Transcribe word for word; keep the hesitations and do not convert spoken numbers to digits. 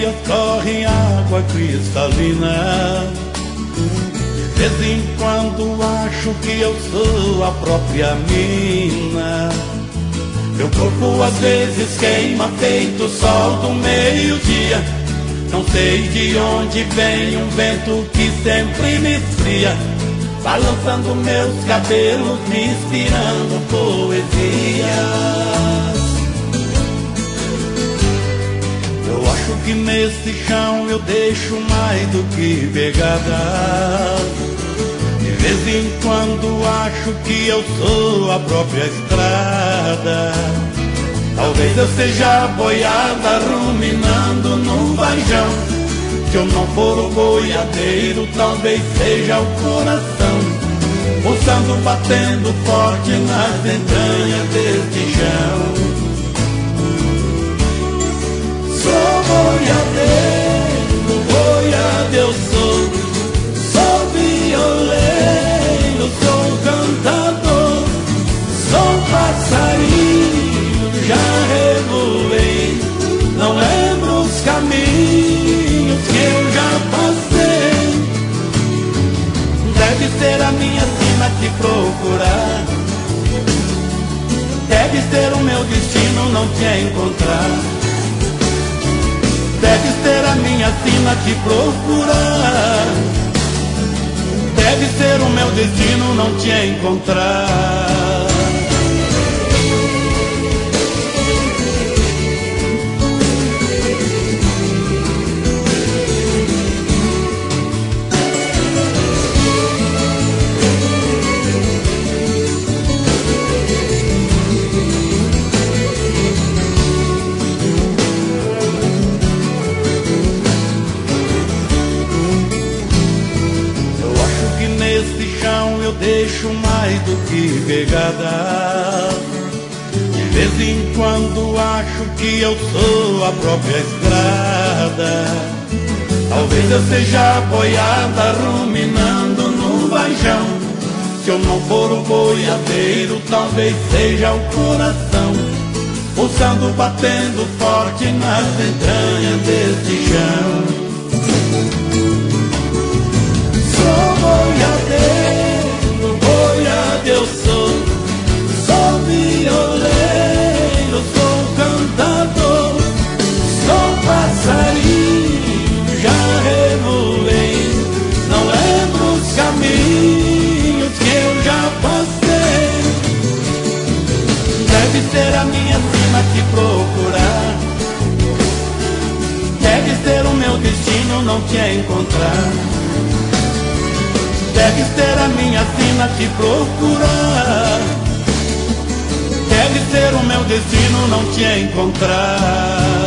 dias corre água cristalina. De vez em quando acho que eu sou a própria mina. Meu corpo às vezes queima feito sol do meio-dia. Não sei de onde vem um vento que sempre me esfria, balançando meus cabelos, me inspirando poesias. Eu acho que nesse chão eu deixo mais do que pegadas. De vez em quando acho que eu sou a própria estrada. Talvez eu seja boiada ruminando num vajão. Se eu não for o boiadeiro, talvez seja o coração pulsando, batendo forte nas entranhas deste chão. Sou boiadeiro, boiadeiro eu sou. Sou violeiro, sou cantador. Sou passarinho, já revoei. Não lembro os caminhos que eu já passei. Deve ser a minha sina te procurar. Deve ser o meu destino não te encontrar. Deve ser a minha sina te procurar. Deve ser o meu destino não te encontrar. Eu deixo mais do que pegada. De vez em quando acho que eu sou a própria estrada. Talvez eu seja boiada ruminando no vajão. Se eu não for o boiadeiro, talvez seja o coração pulsando, batendo forte nas entranhas deste chão. Sou boiadeiro, eu sou, sou violeiro, sou cantador, sou passarinho, já revoei. Não lembro os caminhos que eu já passei. Deve ser a minha sina te procurar. Deve ser o meu destino não te encontrar. Deve ser a minha sina te procurar. Deve ser o meu destino não te encontrar.